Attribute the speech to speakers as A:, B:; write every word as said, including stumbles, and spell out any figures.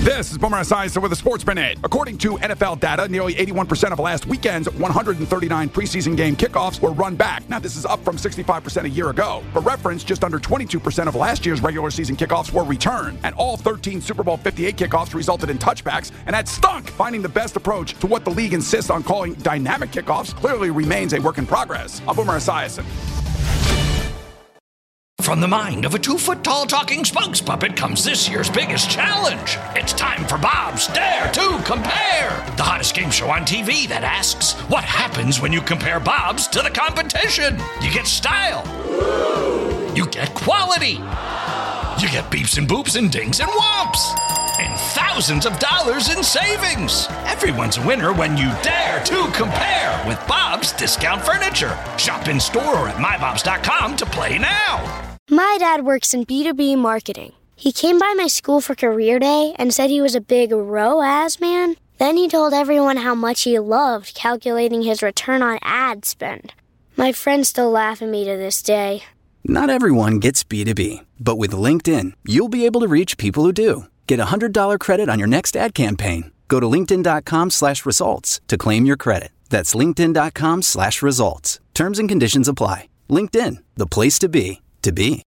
A: This is Boomer Esiason with a Sports Minute. According to N F L data, nearly eighty-one percent of last weekend's one hundred thirty-nine preseason game kickoffs were run back. Now, this is up from sixty-five percent a year ago. For reference, just under twenty-two percent of last year's regular season kickoffs were returned. And all thirteen Super Bowl fifty-eight kickoffs resulted in touchbacks, and that stunk. Finding the best approach to what the league insists on calling dynamic kickoffs clearly remains a work in progress. I'm Boomer Esiason.
B: From the mind of a two-foot-tall talking spokes puppet comes this year's biggest challenge. It's time for Bob's Dare to Compare, the hottest game show on T V that asks, what happens when you compare Bob's to the competition? You get style. You get quality. You get beeps and boops and dings and whomps. And thousands of dollars in savings. Everyone's a winner when you dare to compare with Bob's Discount Furniture. Shop in store or at my bobs dot com to play now.
C: My dad works in B two B marketing. He came by my school for career day and said he was a big R O A S man. Then he told everyone how much he loved calculating his return on ad spend. My friends still laugh at me to this day.
D: Not everyone gets B two B, but with LinkedIn, you'll be able to reach people who do. Get a one hundred dollars credit on your next ad campaign. Go to linkedin.com slash results to claim your credit. That's linkedin.com slash results. Terms and conditions apply. LinkedIn, the place to be, to be.